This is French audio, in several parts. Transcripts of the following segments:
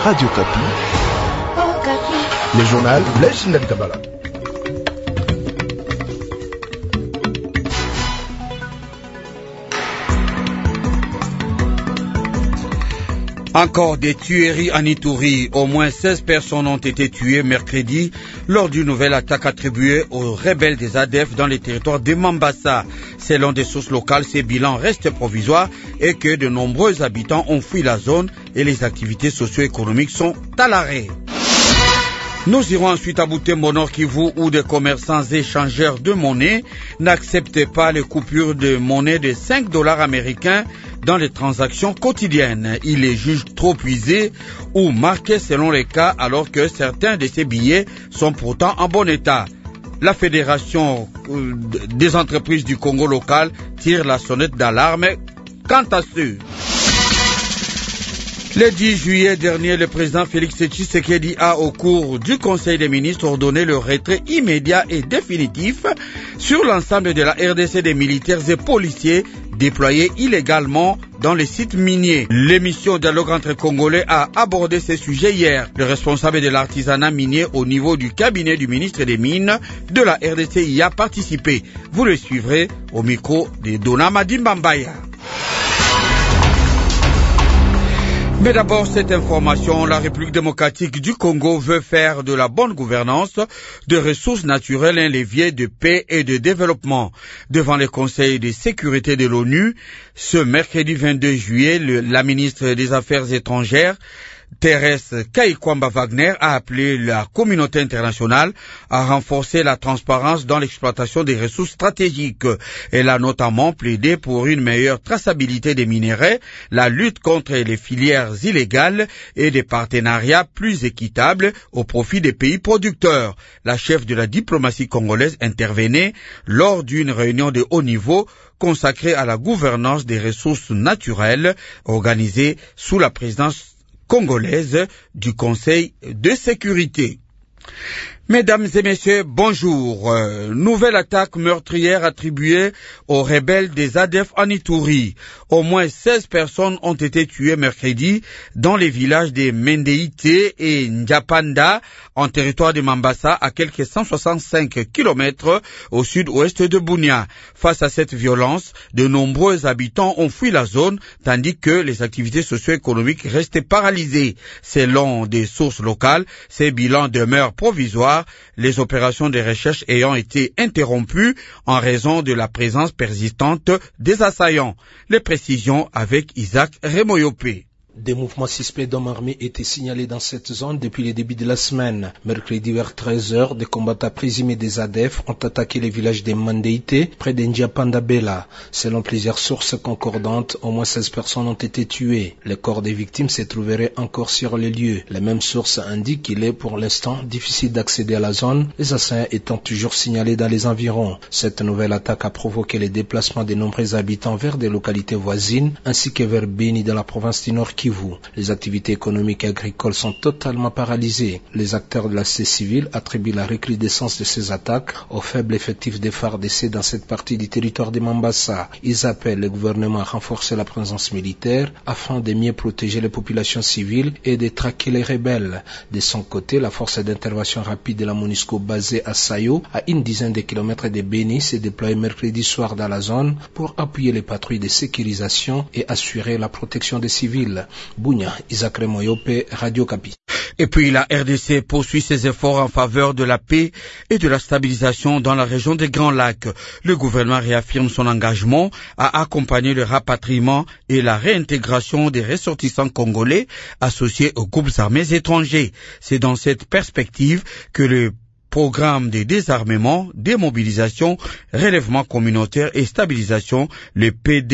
Radio Kapi. Le journal Blaise Ndali-Kabala. Encore des tueries en Ituri. Au moins 16 personnes ont été tuées mercredi lors d'une nouvelle attaque attribuée aux rebelles des ADF dans les territoires de Mambasa. Selon des sources locales, ces bilans restent provisoires et que de nombreux habitants ont fui la zone et les activités socio-économiques sont à l'arrêt. Nous irons ensuite à Butembo Nord Kivu où des commerçants échangeurs de monnaie n'acceptent pas les coupures de monnaie de $5 américains dans les transactions quotidiennes. Ils les jugent trop usés ou marqués selon les cas alors que certains de ces billets sont pourtant en bon état. La Fédération des entreprises du Congo local tire la sonnette d'alarme quant à ceux. Le 10 juillet dernier, le président Félix Tshisekedi a, au cours du Conseil des ministres, ordonné le retrait immédiat et définitif sur l'ensemble de la RDC des militaires et policiers déployés illégalement dans les sites miniers. L'émission Dialogue entre Congolais a abordé ces sujets hier. Le responsable de l'artisanat minier au niveau du cabinet du ministre des Mines de la RDC y a participé. Vous le suivrez au micro de Dona Madimbambaya. Mais d'abord, cette information, la République démocratique du Congo veut faire de la bonne gouvernance de ressources naturelles un levier de paix et de développement. Devant le Conseil de sécurité de l'ONU, ce mercredi 22 juillet, la ministre des Affaires étrangères, Thérèse Kaikwamba Wagner, a appelé la communauté internationale à renforcer la transparence dans l'exploitation des ressources stratégiques. Elle a notamment plaidé pour une meilleure traçabilité des minerais, la lutte contre les filières illégales et des partenariats plus équitables au profit des pays producteurs. La chef de la diplomatie congolaise intervenait lors d'une réunion de haut niveau consacrée à la gouvernance des ressources naturelles organisée sous la présidence congolaise du Conseil de sécurité. Mesdames et messieurs, bonjour. Nouvelle attaque meurtrière attribuée aux rebelles des ADF en Ituri. Au moins 16 personnes ont été tuées mercredi dans les villages de Mendeite et Njapanda, en territoire de Mambasa, à quelques 165 km au sud-ouest de Bunia. Face à cette violence, de nombreux habitants ont fui la zone, tandis que les activités socio-économiques restaient paralysées. Selon des sources locales, ces bilans demeurent provisoires, les opérations de recherche ayant été interrompues en raison de la présence persistante des assaillants. Les précisions avec Isaac Remoyopé. Des mouvements suspects d'hommes armés étaient signalés dans cette zone depuis le début de la semaine. Mercredi vers 13h, des combattants présumés des ADF ont attaqué les villages de Mandeite, près de Ndiapanda-Bela. Selon plusieurs sources concordantes, au moins 16 personnes ont été tuées. Les corps des victimes se trouveraient encore sur les lieux. Les mêmes sources indiquent qu'il est pour l'instant difficile d'accéder à la zone, les assaillants étant toujours signalés dans les environs. Cette nouvelle attaque a provoqué le déplacement de nombreux habitants vers des localités voisines, ainsi que vers Beni dans la province du Nord Kivu. Les activités économiques et agricoles sont totalement paralysées. Les acteurs de la société civile attribuent la recrudescence de ces attaques au faible effectif des FARDC dans cette partie du territoire de Mambasa. Ils appellent le gouvernement à renforcer la présence militaire afin de mieux protéger les populations civiles et de traquer les rebelles. De son côté, la force d'intervention rapide de la MONUSCO basée à Sayo, à une dizaine de kilomètres de Beni, s'est déployée mercredi soir dans la zone pour appuyer les patrouilles de sécurisation et assurer la protection des civils. Bunia, Isaac Remoyope, Radio Kapi. Et puis la RDC poursuit ses efforts en faveur de la paix et de la stabilisation dans la région des Grands Lacs. Le gouvernement réaffirme son engagement à accompagner le rapatriement et la réintégration des ressortissants congolais associés aux groupes armés étrangers. C'est dans cette perspective que le programme de désarmement, démobilisation, relèvement communautaire et stabilisation, le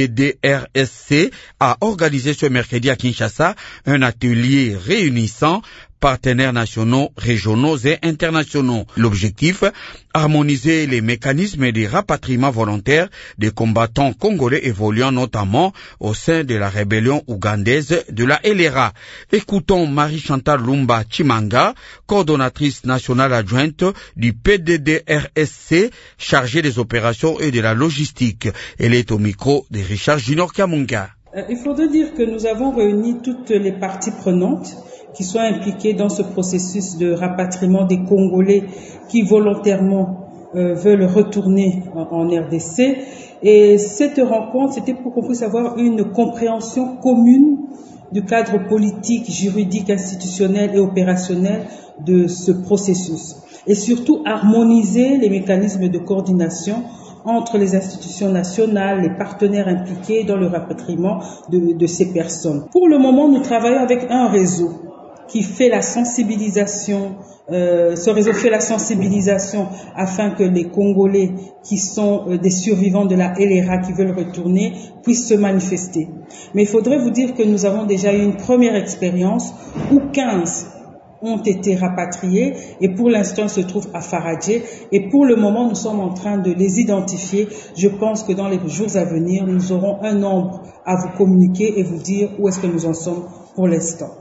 PDDRSC, a organisé ce mercredi à Kinshasa un atelier réunissant partenaires nationaux, régionaux et internationaux. L'objectif, harmoniser les mécanismes de rapatriement volontaire des combattants congolais évoluant notamment au sein de la rébellion ougandaise de la LRA. Écoutons Marie-Chantal Lumba Chimanga, coordonnatrice nationale adjointe du PDDRSC, chargée des opérations et de la logistique. Elle est au micro de Richard Junior Kamunga. Il faudrait dire que nous avons réuni toutes les parties prenantes qui sont impliquées dans ce processus de rapatriement des Congolais qui volontairement veulent retourner en RDC. Et cette rencontre, c'était pour qu'on puisse avoir une compréhension commune du cadre politique, juridique, institutionnel et opérationnel de ce processus. Et surtout harmoniser les mécanismes de coordination entre les institutions nationales, les partenaires impliqués dans le rapatriement de ces personnes. Pour le moment, nous travaillons avec un réseau qui fait la sensibilisation. Ce réseau fait la sensibilisation afin que les Congolais qui sont des survivants de la LRA qui veulent retourner puissent se manifester. Mais il faudrait vous dire que nous avons déjà eu une première expérience où 15 ont été rapatriés et pour l'instant ils se trouvent à Faradje et pour le moment nous sommes en train de les identifier. Je pense que dans les jours à venir nous aurons un nombre à vous communiquer et vous dire où est-ce que nous en sommes pour l'instant.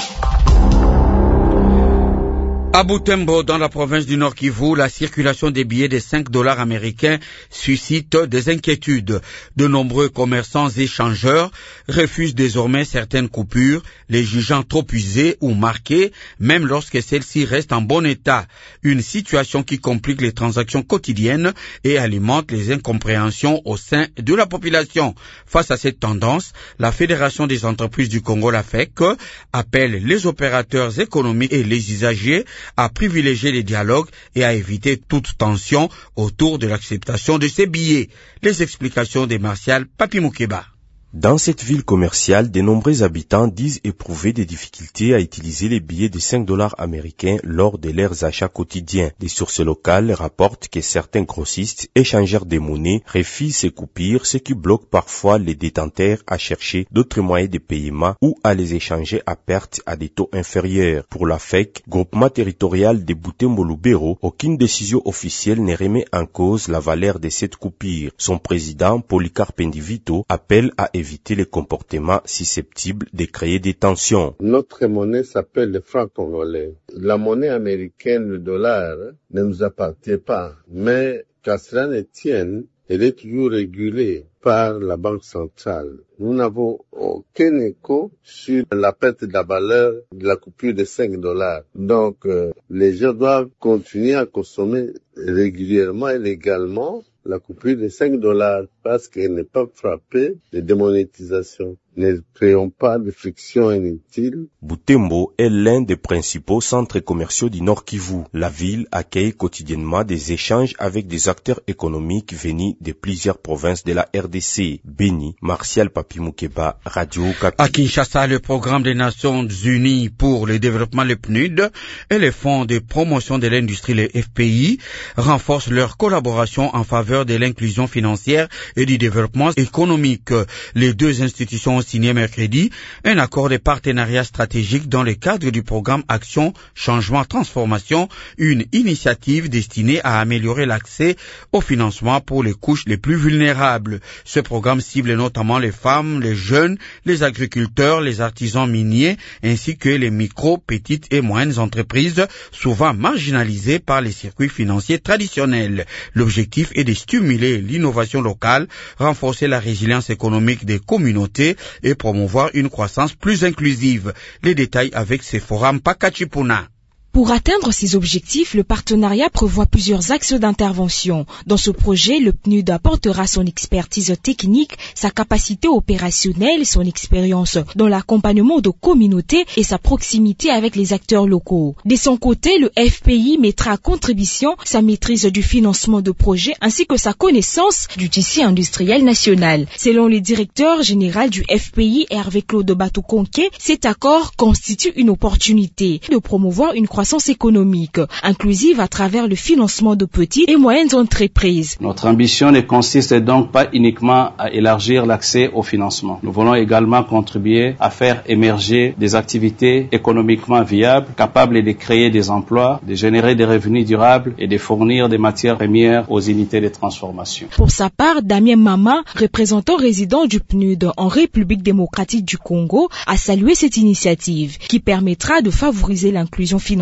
À Butembo, dans la province du Nord Kivu, la circulation des billets de $5 américains suscite des inquiétudes. De nombreux commerçants et échangeurs refusent désormais certaines coupures, les jugeant trop usées ou marquées, même lorsque celles-ci restent en bon état. Une situation qui complique les transactions quotidiennes et alimente les incompréhensions au sein de la population. Face à cette tendance, la Fédération des entreprises du Congo, la FEC, appelle les opérateurs économiques et les usagers à privilégier les dialogues et à éviter toute tension autour de l'acceptation de ces billets. Les explications de Martial Papi Moukeba. Dans cette ville commerciale, de nombreux habitants disent éprouver des difficultés à utiliser les billets de $5 américains lors de leurs achats quotidiens. Des sources locales rapportent que certains grossistes échangeurs de monnaie refusent ces coupures, ce qui bloque parfois les détenteurs à chercher d'autres moyens de paiement ou à les échanger à perte à des taux inférieurs. Pour la FEC, groupement territorial de Butembo-Lubero, aucune décision officielle ne remet en cause la valeur de cette coupure. Son président, Polycarpe Ndivito, appelle à éviter les comportements susceptibles de créer des tensions. Notre monnaie s'appelle le franc congolais. La monnaie américaine, le dollar, ne nous appartient pas. Mais qu'à cela ne tienne, elle est toujours régulée par la Banque centrale. Nous n'avons aucun écho sur la perte de la valeur de la coupure de $5. Donc, les gens doivent continuer à consommer régulièrement et légalement la coupure de $5 parce qu'elle n'est pas frappée de démonétisation. Ne créons pas de friction inutile. Butembo est l'un des principaux centres commerciaux du Nord Kivu. La ville accueille quotidiennement des échanges avec des acteurs économiques venus de plusieurs provinces de la RDC. Béni, Martial Papi Moukeba, Radio Okapi. À Kinshasa, le programme des Nations Unies pour le développement, le PNUD, et les fonds de promotion de l'industrie, les FPI, renforcent leur collaboration en faveur de l'inclusion financière et du développement économique. Les deux institutions ont signé mercredi un accord de partenariat stratégique dans le cadre du programme Action, Changement, Transformation, une initiative destinée à améliorer l'accès au financement pour les couches les plus vulnérables. Ce programme cible notamment les femmes, les jeunes, les agriculteurs, les artisans miniers, ainsi que les micro, petites et moyennes entreprises, souvent marginalisées par les circuits financiers traditionnels. L'objectif est de stimuler l'innovation locale, renforcer la résilience économique des communautés et promouvoir une croissance plus inclusive. Les détails avec Sephora Mpakachipuna. Pour atteindre ces objectifs, le partenariat prévoit plusieurs axes d'intervention. Dans ce projet, le PNUD apportera son expertise technique, sa capacité opérationnelle, son expérience dans l'accompagnement de communautés et sa proximité avec les acteurs locaux. De son côté, le FPI mettra à contribution sa maîtrise du financement de projets ainsi que sa connaissance du tissu industriel national. Selon le directeur général du FPI, Hervé-Claude Batoukonké, cet accord constitue une opportunité de promouvoir une croissance économique inclusive à travers le financement de petites et moyennes entreprises. Notre ambition ne consiste donc pas uniquement à élargir l'accès au financement. Nous voulons également contribuer à faire émerger des activités économiquement viables, capables de créer des emplois, de générer des revenus durables et de fournir des matières premières aux unités de transformation. Pour sa part, Damien Mama, représentant résident du PNUD en République démocratique du Congo, a salué cette initiative qui permettra de favoriser l'inclusion financière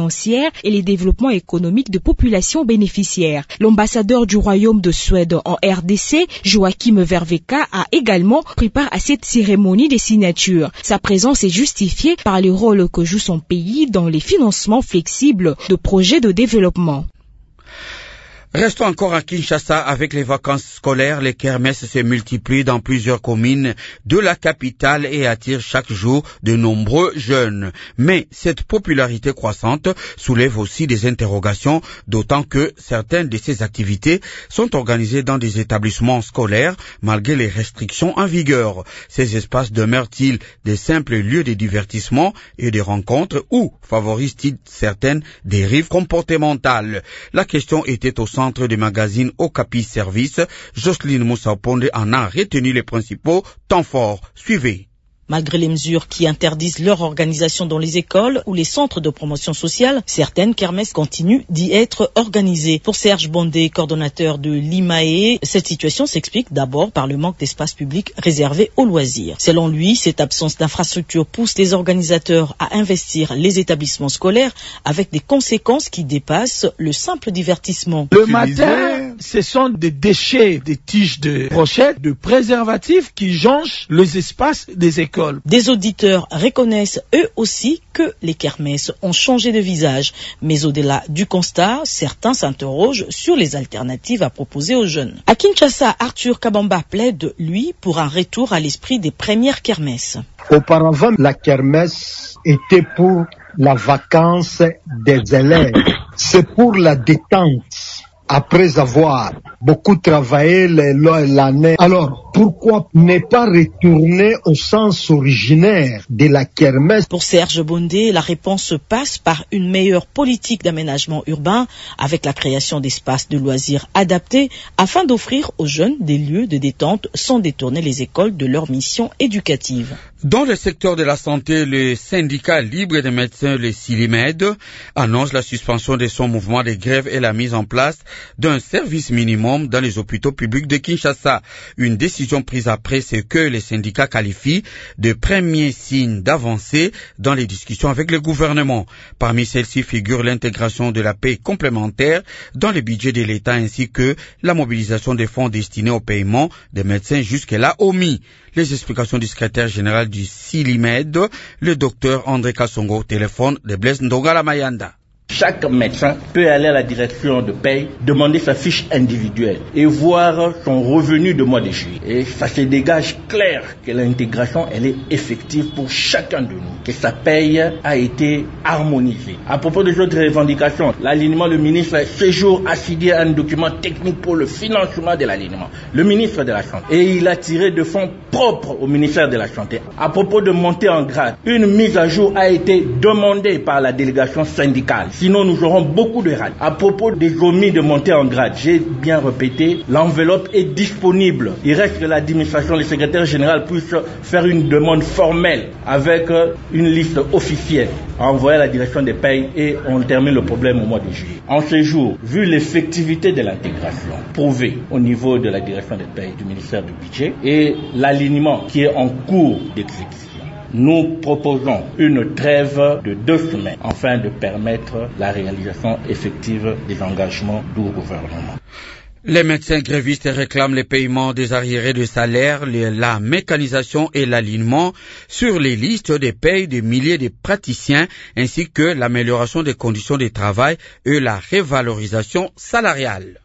financière et le développement économique de populations bénéficiaires. L'ambassadeur du Royaume de Suède en RDC, Joachim Verveka, a également pris part à cette cérémonie des signatures. Sa présence est justifiée par le rôle que joue son pays dans les financements flexibles de projets de développement. Restons encore à Kinshasa avec les vacances scolaires. Les kermesses se multiplient dans plusieurs communes de la capitale et attirent chaque jour de nombreux jeunes. Mais cette popularité croissante soulève aussi des interrogations, d'autant que certaines de ces activités sont organisées dans des établissements scolaires malgré les restrictions en vigueur. Ces espaces demeurent-ils des simples lieux de divertissement et de rencontres ou favorisent-ils certaines dérives comportementales? La question était au centre du magazine Okapi Service. Jocelyne Moussaponde en a retenu les principaux temps forts. Suivez. Malgré les mesures qui interdisent leur organisation dans les écoles ou les centres de promotion sociale, certaines kermesses continuent d'y être organisées. Pour Serge Bondé, coordonnateur de l'IMAE, cette situation s'explique d'abord par le manque d'espace public réservé aux loisirs. Selon lui, cette absence d'infrastructure pousse les organisateurs à investir les établissements scolaires avec des conséquences qui dépassent le simple divertissement. Le matin, ce sont des déchets, des tiges de brochettes, de préservatifs qui jonchent les espaces des écoles. Des auditeurs reconnaissent eux aussi que les kermesses ont changé de visage. Mais au-delà du constat, certains s'interrogent sur les alternatives à proposer aux jeunes. À Kinshasa, Arthur Kabamba plaide, lui, pour un retour à l'esprit des premières kermesses. Auparavant, la kermesse était pour la vacance des élèves. C'est pour la détente. Après avoir beaucoup travaillé l'année. Alors, pourquoi ne pas retourner au sens originaire de la kermesse? Pour Serge Bondé, la réponse passe par une meilleure politique d'aménagement urbain avec la création d'espaces de loisirs adaptés afin d'offrir aux jeunes des lieux de détente sans détourner les écoles de leur mission éducative. Dans le secteur de la santé, le syndicat libre des médecins, le SILIMED, annonce la suspension de son mouvement de grève et la mise en place d'un service minimum dans les hôpitaux publics de Kinshasa. Une décision prise après ce que les syndicats qualifient de premier signe d'avancée dans les discussions avec le gouvernement. Parmi celles-ci figure l'intégration de la paie complémentaire dans le budget de l'État ainsi que la mobilisation des fonds destinés au paiement des médecins jusque-là omis. Les explications du secrétaire général du SILIMED, le docteur André Kassongo, au téléphone de Blaise Ndongala Mayanda. Chaque médecin peut aller à la direction de paye, demander sa fiche individuelle et voir son revenu de mois de juillet. Et ça se dégage clair que l'intégration, elle est effective pour chacun de nous, que sa paye a été harmonisée. À propos des autres revendications, l'alignement, le ministre ce jour a signé un document technique pour le financement de l'alignement. Le ministre de la Santé. Et il a tiré de fonds propres au ministère de la Santé. À propos de montée en grade, une mise à jour a été demandée par la délégation syndicale. Sinon, nous aurons beaucoup de rats. À propos des omis de montée en grade, j'ai bien répété, l'enveloppe est disponible. Il reste que l'administration, le secrétaire général puisse faire une demande formelle avec une liste officielle à envoyer à la direction des payes et on termine le problème au mois de juillet. En ce jour, vu l'effectivité de l'intégration prouvée au niveau de la direction des payes du ministère du Budget et l'alignement qui est en cours d'exécution, nous proposons une trêve de 2 semaines afin de permettre la réalisation effective des engagements du gouvernement. Les médecins grévistes réclament le paiement des arriérés de salaire, la mécanisation et l'alignement sur les listes des payes de milliers de praticiens ainsi que l'amélioration des conditions de travail et la révalorisation salariale.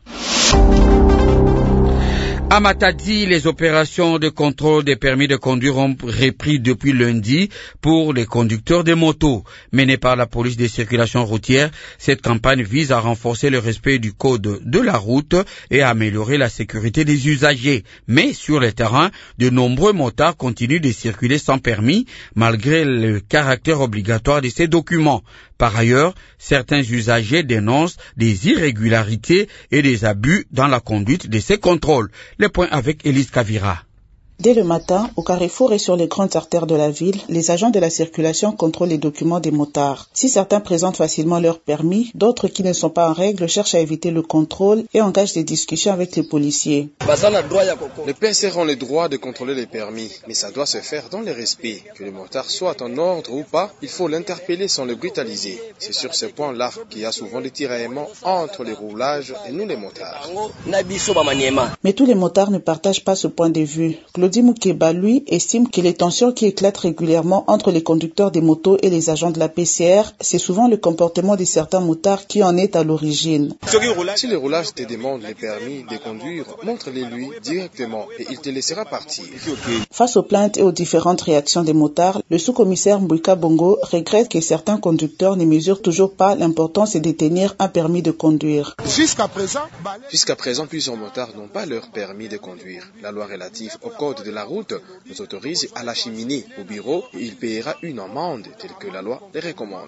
À Matadi, les opérations de contrôle des permis de conduire ont repris depuis lundi pour les conducteurs de motos. Menée par la police des circulations routières, cette campagne vise à renforcer le respect du code de la route et à améliorer la sécurité des usagers. Mais sur le terrain, de nombreux motards continuent de circuler sans permis malgré le caractère obligatoire de ces documents. Par ailleurs, certains usagers dénoncent des irrégularités et des abus dans la conduite de ces contrôles. Le point avec Élise Kavira. Dès le matin, au carrefour et sur les grandes artères de la ville, les agents de la circulation contrôlent les documents des motards. Si certains présentent facilement leur permis, d'autres qui ne sont pas en règle cherchent à éviter le contrôle et engagent des discussions avec les policiers. Les PCR ont le droit de contrôler les permis, mais ça doit se faire dans le respect. Que le motard soit en ordre ou pas, il faut l'interpeller sans le brutaliser. C'est sur ce point-là qu'il y a souvent des tiraillements entre les roulages et nous les motards. Mais tous les motards ne partagent pas ce point de vue. Claudie Moukeba, lui, estime que les tensions qui éclatent régulièrement entre les conducteurs des motos et les agents de la PCR, c'est souvent le comportement de certains motards qui en est à l'origine. Si le roulage te demande le permis de conduire, montre-les lui directement et il te laissera partir. Face aux plaintes et aux différentes réactions des motards, le sous-commissaire Mbouika Bongo regrette que certains conducteurs ne mesurent toujours pas l'importance de détenir un permis de conduire. Jusqu'à présent, plusieurs motards n'ont pas leur permis de conduire. La loi relative au code de la route nous autorise à l'acheminer au bureau et il paiera une amende telle que la loi les recommande.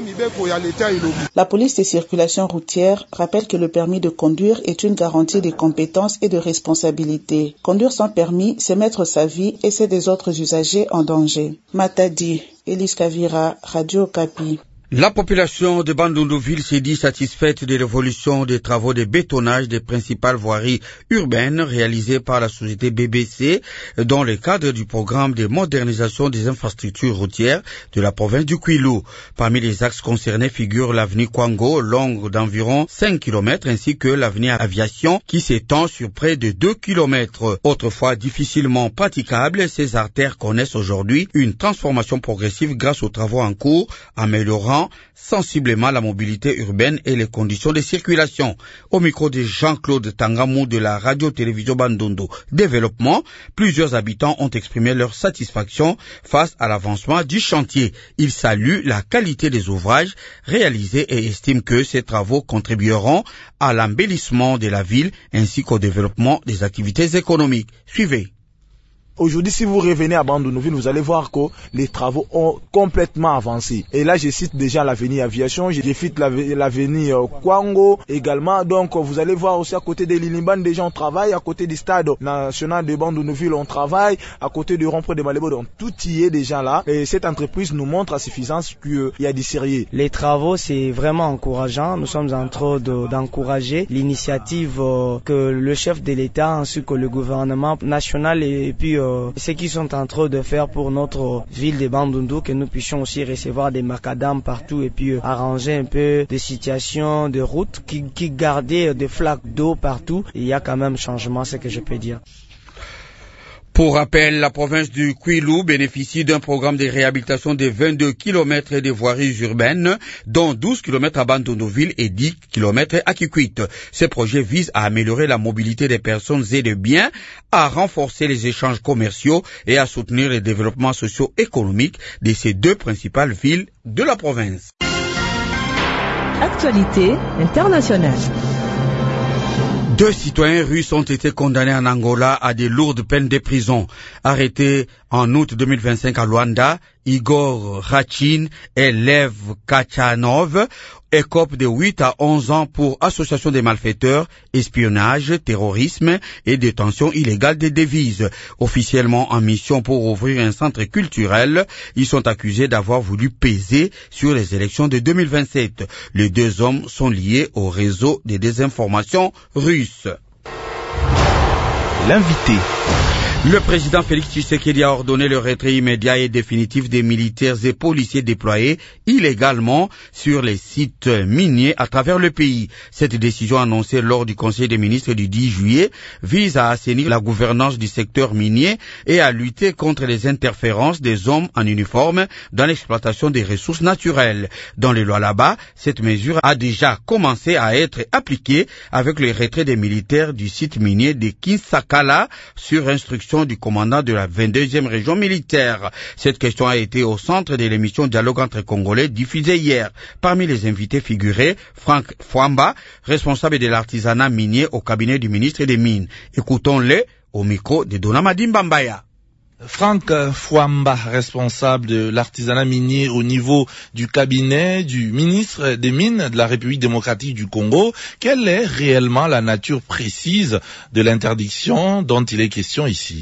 La police des circulations routières rappelle que le permis de conduire est une garantie de compétences et de responsabilité. Conduire sans permis, c'est mettre sa vie et celle des autres usagers en danger. Matadi, Elise Kavira, Radio Okapi. La population de Bandundu-Ville s'est dit satisfaite de l'évolution des travaux de bétonnage des principales voiries urbaines réalisées par la société BBC dans le cadre du programme de modernisation des infrastructures routières de la province du Kwilu. Parmi les axes concernés figure l'avenue Kwango, longue d'environ 5 km, ainsi que l'avenue Aviation qui s'étend sur près de 2 km. Autrefois difficilement praticables, ces artères connaissent aujourd'hui une transformation progressive grâce aux travaux en cours, améliorant sensiblement la mobilité urbaine et les conditions de circulation. Au micro de Jean-Claude Tangamou de la radio-télévision Bandundu Développement, plusieurs habitants ont exprimé leur satisfaction face à l'avancement du chantier. Ils saluent la qualité des ouvrages réalisés et estiment que ces travaux contribueront à l'embellissement de la ville ainsi qu'au développement des activités économiques. Suivez. Aujourd'hui, si vous revenez à Bandundu-Ville, vous allez voir que les travaux ont complètement avancé. Et là, je cite déjà l'avenue Aviation, je cite l'avenue Kwango également. Donc, vous allez voir aussi à côté de l'Ilimban, des gens travaillent. À côté du stade national de Bandundu-Ville, on travaille. À côté du rond-point de Malébo, donc tout y est déjà là. Et cette entreprise nous montre à suffisance qu'il y a du sérieux. Les travaux, c'est vraiment encourageant. Nous sommes en train d'encourager l'initiative que le chef de l'État ainsi que le gouvernement national et puis ce qu'ils sont en train de faire pour notre ville de Bandundu, que nous puissions aussi recevoir des macadams partout et puis arranger un peu des situations de route qui gardaient des flaques d'eau partout. Il y a quand même changement, c'est ce que je peux dire. Pour rappel, la province du Kwilu bénéficie d'un programme de réhabilitation de 22 km de voiries urbaines, dont 12 km à Bandundu-Ville et 10 km à Kikwit. Ce projet vise à améliorer la mobilité des personnes et des biens, à renforcer les échanges commerciaux et à soutenir le développement socio-économique de ces deux principales villes de la province. Actualité internationale. 2 citoyens russes ont été condamnés en Angola à de lourdes peines de prison. Arrêtés en août 2025 à Luanda, Igor Rachin et Lev Kachanov écopent de 8 à 11 ans pour association des malfaiteurs, espionnage, terrorisme et détention illégale des devises. Officiellement en mission pour ouvrir un centre culturel, ils sont accusés d'avoir voulu peser sur les élections de 2027. Les 2 hommes sont liés au réseau de désinformation russe. L'invité. Le président Félix Tshisekedi a ordonné le retrait immédiat et définitif des militaires et policiers déployés illégalement sur les sites miniers à travers le pays. Cette décision annoncée lors du Conseil des ministres du 10 juillet vise à assainir la gouvernance du secteur minier et à lutter contre les interférences des hommes en uniforme dans l'exploitation des ressources naturelles. Dans les lois là-bas, cette mesure a déjà commencé à être appliquée avec le retrait des militaires du site minier de Kinsakala sur instruction du commandant de la 22e région militaire. Cette question a été au centre de l'émission Dialogue entre Congolais diffusée hier. Parmi les invités figuraient Franck Fouamba, responsable de l'artisanat minier au cabinet du ministre des Mines. Écoutons-le au micro de Donamadi Mbambaya. Franck Fouamba, responsable de l'artisanat minier au niveau du cabinet du ministre des Mines de la République démocratique du Congo, quelle est réellement la nature précise de l'interdiction dont il est question ici?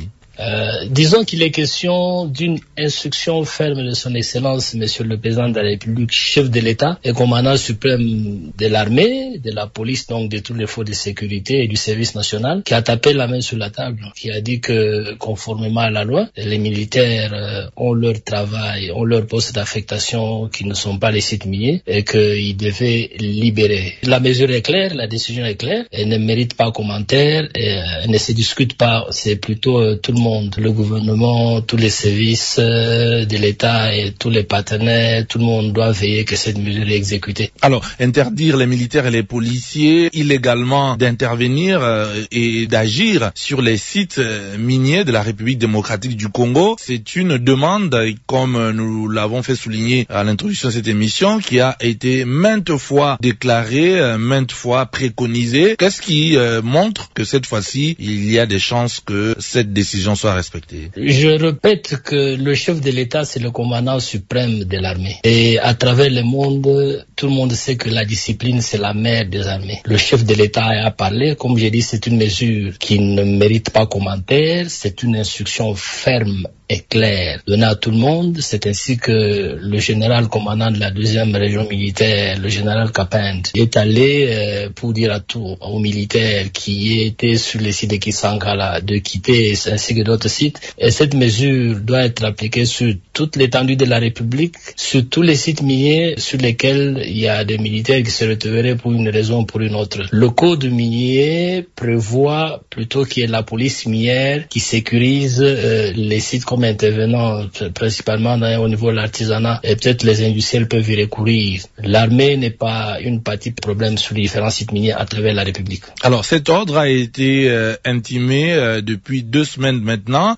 Disons qu'il est question d'une instruction ferme de son Excellence, Monsieur le Président de la République, chef de l'État et commandant suprême de l'armée, de la police, donc de toutes les forces de sécurité et du service national, qui a tapé la main sur la table, qui a dit que, conformément à la loi, les militaires ont leur travail, ont leur poste d'affectation qui ne sont pas les sites miniers et qu'ils devaient libérer. La mesure est claire, la décision est claire, elle ne mérite pas commentaire, elle ne se discute pas, c'est plutôt tout le monde, le gouvernement, tous les services de l'État et tous les partenaires, tout le monde doit veiller que cette mesure est exécutée. Alors, interdire les militaires et les policiers illégalement d'intervenir et d'agir sur les sites miniers de la République démocratique du Congo, c'est une demande, comme nous l'avons fait souligner à l'introduction de cette émission, qui a été maintes fois déclarée, maintes fois préconisée. Qu'est-ce qui montre que cette fois-ci, il y a des chances que cette décision soit respectée? Je répète que le chef de l'État, c'est le commandant suprême de l'armée. Et à travers le monde, tout le monde sait que la discipline, c'est la mère des armées. Le chef de l'État a parlé, comme j'ai dit, c'est une mesure qui ne mérite pas commentaire, c'est une instruction ferme et claire donnée à tout le monde. C'est ainsi que le général commandant de la 2e région militaire, le général Kapend, est allé pour dire à tous aux militaires qui étaient sur les sites de Kisangala de quitter, ainsi que d'autres sites. Et cette mesure doit être appliquée sur toute l'étendue de la République, sur tous les sites miniers sur lesquels il y a des militaires qui se retrouveraient pour une raison ou pour une autre. Le code minier prévoit plutôt qu'il y ait la police minière qui sécurise les sites comme intervenants, principalement au niveau de l'artisanat, et peut-être les industriels peuvent y recourir. L'armée n'est pas une partie problème sur les différents sites miniers à travers la République. Alors, cet ordre a été intimé depuis 2 semaines maintenant.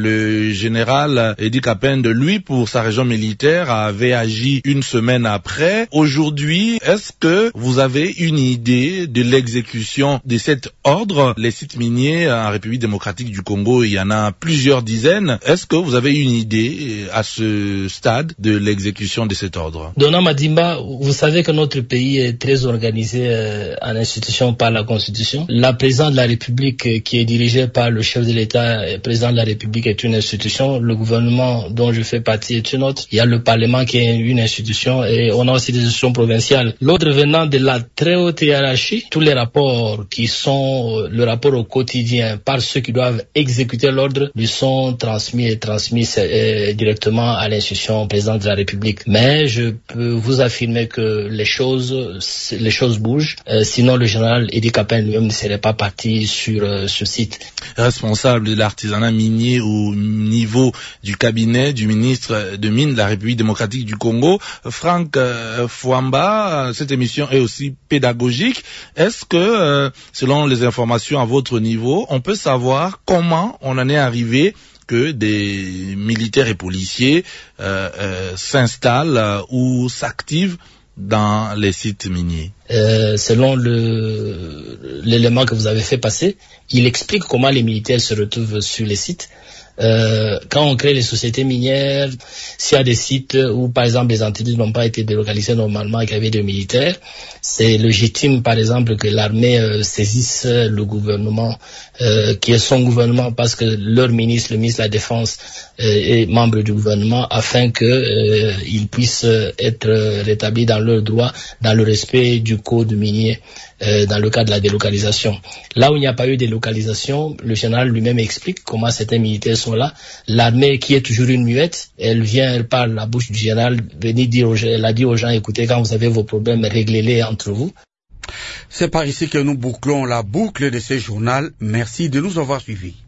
Le général Edi Kapend, lui, pour sa région militaire, avait agi 1 semaine après. Aujourd'hui, est-ce que vous avez une idée de l'exécution de cet ordre? Les sites miniers en République démocratique du Congo, il y en a plusieurs dizaines. Est-ce que vous avez une idée à ce stade de l'exécution de cet ordre? Dona Madimba, vous savez que notre pays est très organisé en institution par la Constitution. La présidence de la République qui est dirigée par le chef de l'État et président de la République est une institution. Le gouvernement dont je fais partie est une autre. Il y a le Parlement qui est une institution et on a aussi des institutions provinciales. L'ordre venant de la très haute hiérarchie, tous les rapports qui sont le rapport au quotidien par ceux qui doivent exécuter l'ordre lui sont transmis directement à l'institution présidente de la République. Mais je peux vous affirmer que les choses bougent. Sinon, le général Edi Kapend lui-même ne serait pas parti sur ce site. Responsable de l'artisanat minier au niveau du cabinet du ministre de Mines de la République démocratique du Congo, Franck Fouamba, cette émission est aussi pédagogique. Est-ce que, selon les informations à votre niveau, on peut savoir comment on en est arrivé que des militaires et policiers s'installent ou s'activent dans les sites miniers? Selon l'élément que vous avez fait passer, il explique comment les militaires se retrouvent sur les sites. Quand on crée les sociétés minières, s'il y a des sites où, par exemple, les entités n'ont pas été délocalisées normalement et qu'il y avait des militaires, c'est légitime, par exemple, que l'armée saisisse le gouvernement, qui est son gouvernement, parce que leur ministre, le ministre de la Défense, est membre du gouvernement, afin que ils puissent être rétablis dans leurs droits, dans le respect du code minier. Dans le cas de la délocalisation. Là où il n'y a pas eu de délocalisation, le général lui-même explique comment certains militaires sont là. L'armée, qui est toujours une muette, elle par la bouche du général, elle a dit aux gens, écoutez, quand vous avez vos problèmes, réglez-les entre vous. C'est par ici que nous bouclons la boucle de ce journal. Merci de nous avoir suivis.